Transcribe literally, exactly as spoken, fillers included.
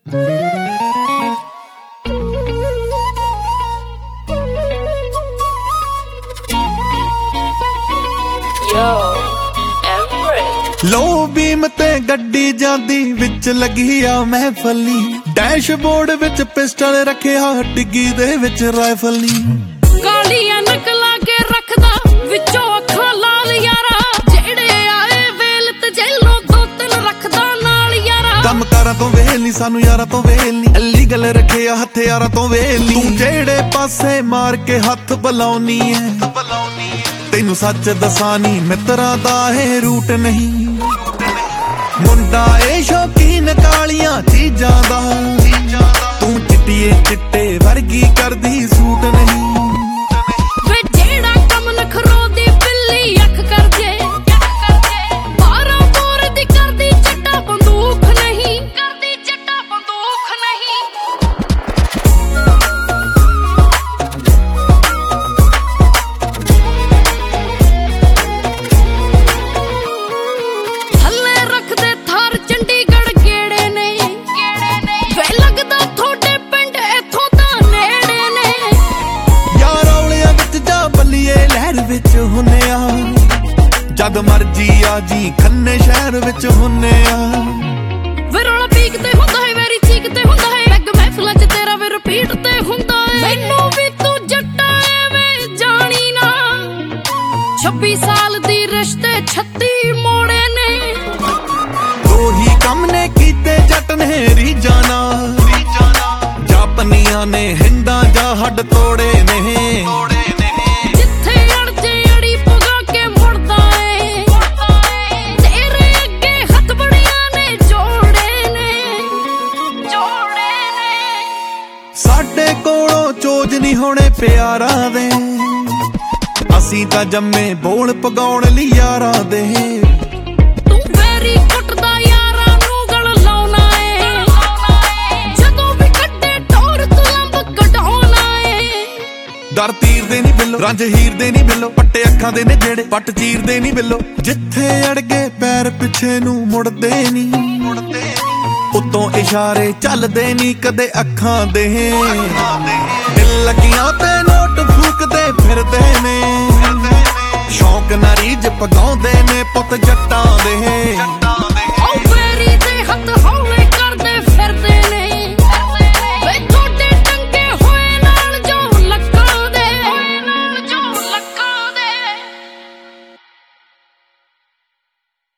Low beam ते गड्डी जांदी विच लगी आ महफली डैशबोर्ड विच पिस्टल रखिया डिग्गी दे विच राइफली कालियां नकला के रखदा विचों अखां लाल यारा जेड़े आए वेल ते जेलों दो तीन रखदा नाल यारा कम कारां तो वेल नी सानू यारां तो वेल नी इलीगल रखिया हथियारां तो वेल नी तू जेड़े पासे मार के हथ बुलाउनी है तेनू सच दसां नी मित्रां दा है रूट नहीं मुंडा ए शौकीन कालियां चीजां दा तू चिट्टिए चिट्टे वर्गी करदी सूट नहीं वे जेड़ा कम नखरो दी बिल्ली अख कर जे बारह बोर दी करदी चट्टा बंदूक नहीं करदी चट्टा बंदूक नहीं थल्ले रख दे थार चंडीगढ़ गेड़े ने वे लगदा थोड़े पिंड इथों तां नेड़े ने यार औलिया विच जा बल्लिए लहर विच हुन्ने आ जद मर्जी आ जी खन्ने शहर विच हुन्ने आ वे रौला पीक ते हुंदा है वेरी चीक ते हुंदा है बैग महफिलां च तेरा वे रिपीट ते हुंदा है मैनू भी तू जट्टा एवें जानी ना छब्बी साल दी रिश्ते छत्ती मोड़े ने ओही कम ने कीते जट ने री जाना जापनियां ने हिंदा जा हड तोड़े ने जिथे अड़जे अड़ी पुगा के मुड़दा ए तेरे अगे हथ बड़ियां ने जोड़े ने जोड़े ने साडे कोलों चोज नहीं होने प्यारां दे असीं तां जम्मे बोल पगाउण लई यारां दे तू वेरी कुटदा यारां नू गल लाउना ए जदों भी कड्डे टोर तू लंब कढाउना ए डर तीर दे नी बिल्लो रंज हीर दे नी बिल्लो पट्टे अखां दे ने जेड़े पट चीर दे नी बिल्लो जिथे अड़ गए पैर पिछे नू मुड़दे नी उत्तों इशारे चलदे नी कदे अखां दे दिल लगियां ते नोट फूकदे फिरदे ने शौक ना रीज पगाउंदे ने पुत जट्टां दे।